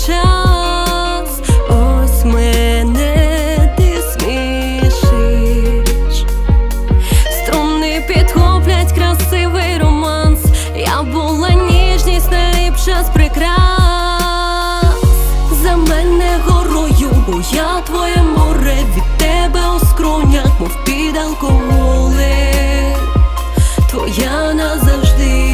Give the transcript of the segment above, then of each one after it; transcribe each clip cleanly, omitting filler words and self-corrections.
час. Ось мене ти смішиш. Струни підхоплять красивий романс. Я була ніжність, найліпша з прикрас. За мене горою, бо я твоє море. Від тебе у скронях, мов під алкоголем. Твоя назавжди.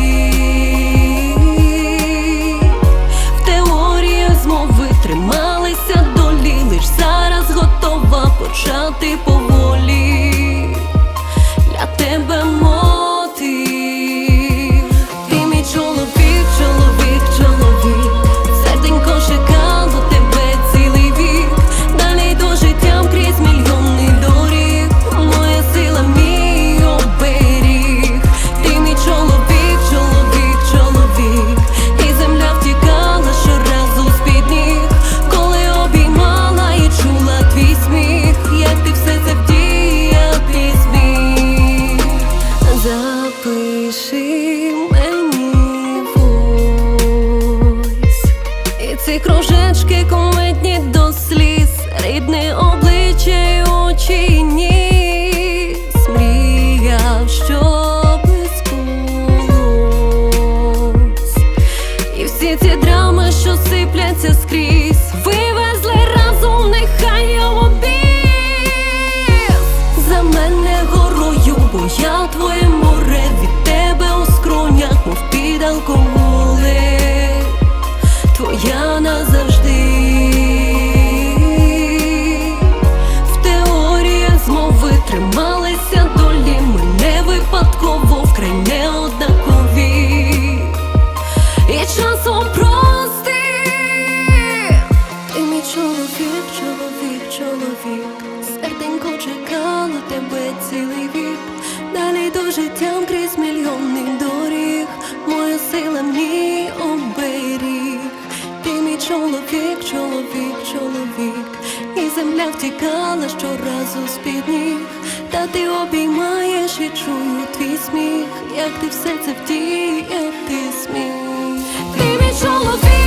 В теоріях змови трималися долі. Лиш зараз готова почати поволі. Для тебе мотив. Ти мій чоловік, чоловік, чоловік. Серденько чекало тебе цілий вік. Далі до життям крізь мільйонний доріг. Моя сила, мій оберіг. Ти мій чоловік, чоловік, чоловік. І земля втікала щоразу з-під ніг, коли обіймала і чула твій сміх. Як ти все це вдіяти зміг. Запиши мені войс. І ці кружечки кумедні до сліз. Рідне обличчя й очі й ніс. Мріяв, щоб збулось. І всі ці драми, що сипляться скрізь, вивезли разом, нехай в обіс. За мене горою, бо я твоє море. Від тебе у скронях, мов під алкоголем. Твоя назавжди. В теоріях змови трималися долі. Ми не випадково вкрай неоднакові. І часом прости. Ти мій чоловік, чоловік, чоловік. Серденько чекало тебе цілий вік. Далі до життям крізь мільйонний доріг. Моя сила, мій оберіг. Ти мій чоловік, чоловік, чоловік. І земля втікала щоразу з-під ніг. Та ти обіймаєш і чую твій сміх. Як ти все це вдіяти зміг. Ти мій чоловік.